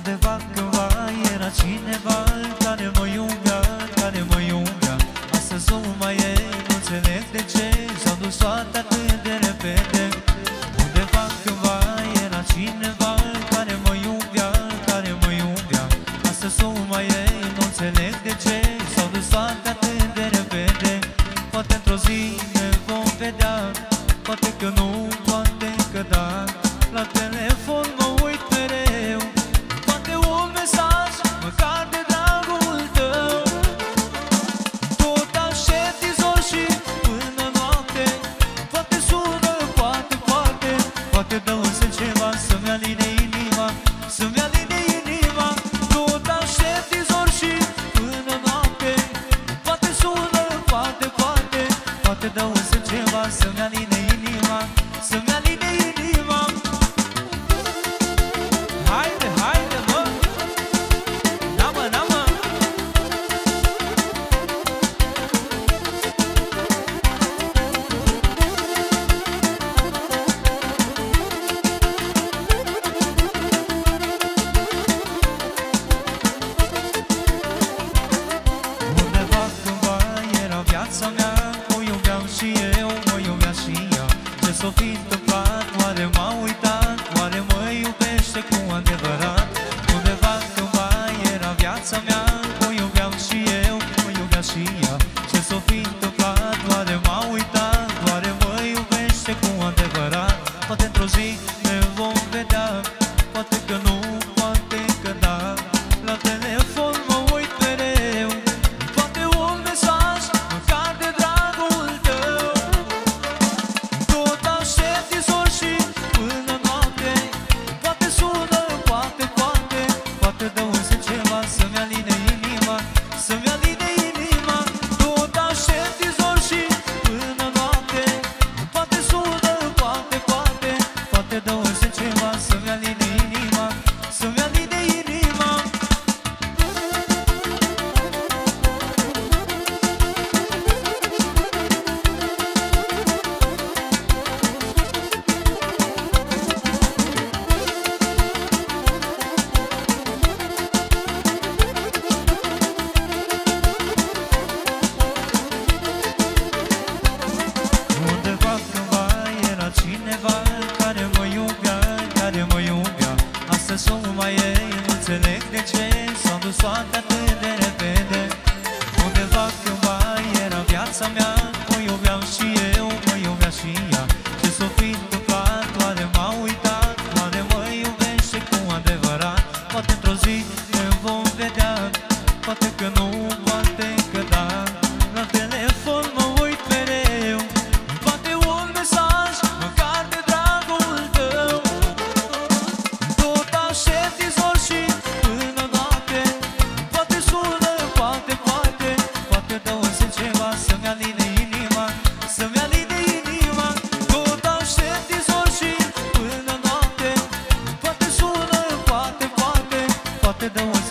Undeva cândva era cineva care mă iubea, care mă iubea. Astăzi nu mai e, nu înțeleg de ce s-au dus toate atât de repede. Undeva cândva era cineva care mă iubea, care mă iubea. Astăzi nu mai e, nu înțeleg de ce s-au dus toate atât de repede. Poate într-o zi ne vom vedea, poate că nu, poate că da. La telefon mă uit mereu, poate un mesaj, măcar de dragul tău. Tot aștept din zor și până noapte, poate sună, poate dă însă ceva să-mi aline inima, să-mi aline inima. Tot aștept din zor și până noapte, poate sună, poate dă însă ceva să-mi aline inima, să-mi aline inima. Haide, haide, mă! Da, mă, da, mă! Undeva cândva era viața mea, o iubeam și eu, mă iubea și ea. Ce s-o fi întâmplat? Oare m-a uitat? Oare mă iubește cu adevărat? Undeva cândva era viața mea, o iubeam și eu, mă iubea și ea. Ce s-o fi întâmplat? Oare m-a uitat? Oare mă iubește cu adevărat? Poate într-o zi ne vom vedea, poate că nu, poate că da. La telefon mă uit mereu, poate un mesaj, măcar de dragul tău. Tot aștept din zor și până noapte, poate sună, poate dă însă ceva să-mi aline inima, să-mi aline inima. Tot aștept din zor și până noapte, poate sună, poate dă însă ceva să-mi aline inima, să-mi aline inima. Undeva cândva era cineva care mă iubea, care mă iubea. Astăzi nu mai e, nu înțeleg de ce s-au dus toate atât de repede. Undeva cândva era viața mea, o iubeam și eu, mă iubea și ea. Ce s-o fi întâmplat? Oare m-a uitat? Oare mă iubește cu adevărat? Poate într-o zi ne vom vedea, poate că nu, poate că da. La telefon mă uit mereu, poate un mesaj, măcar de dragul tău. Tot aștept din zor și până noapte, poate sună, poate dă însă ceva să-mi aline inima, să-mi aline inima. Tot aștept din zor și până noapte, poate sună, poate dă însă